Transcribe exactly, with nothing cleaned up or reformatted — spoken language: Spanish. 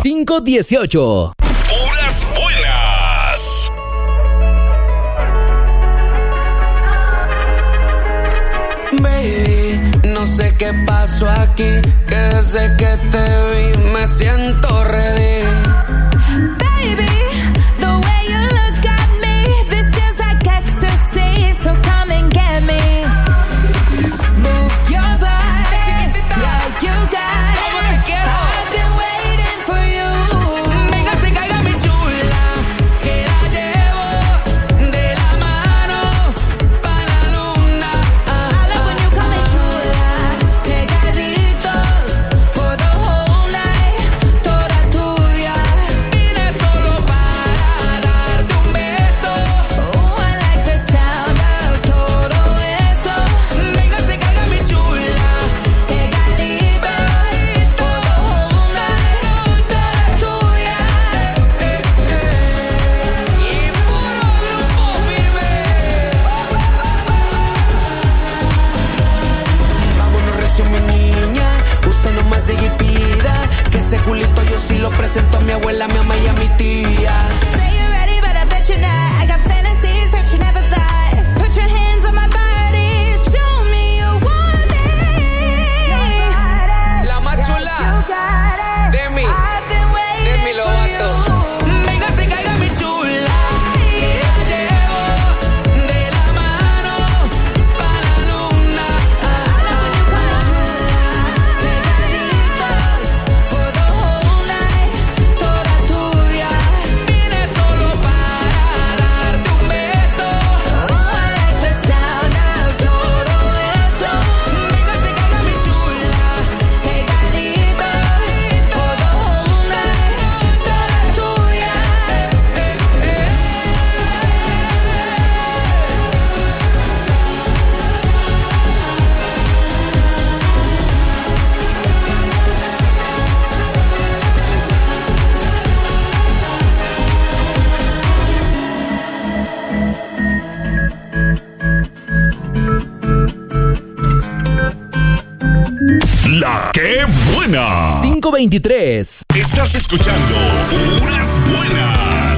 cinco dieciocho. Puras buenas. Baby, no sé qué pasó aquí, que desde que te vi me siento ready. Baby, the way you look at me, this feels like ecstasy, so come and get me. Move your body, yeah, you got it. I've been waiting for you. Véngase, caiga mi chula, que la llevo de la mano pa' la luna. I love when you come in chula, pegaditos for the whole night, toda tuya. Vine solo para darte un beso. Oh, I like the sound of todo eso. Véngase, caiga mi chula, Pegaditos for the whole night, toda tuya. y puro grupo firme. Vámonos recio, mi niña, usted nomás diga y pida, que ese culito yo sí lo presento a mi abuela, mi mamá y a mi tía. Say you're ready, but I bet you're not. I got fantasies that you never thought. Put your hands on my body, show me you want it. La más chula de mí, de mi Lovato. Véngase, caiga mi chula, que la llevo de la mano pa' la luna. Pegaditos for the whole night, toda tuya. Vine solo para darte un beso. Oh, I like the sound of todo eso. Véngase, caiga mi chula, Pegaditos for the whole night, toda tuya. La que buena. cinco veintitrés. Estás escuchando Puras buenas.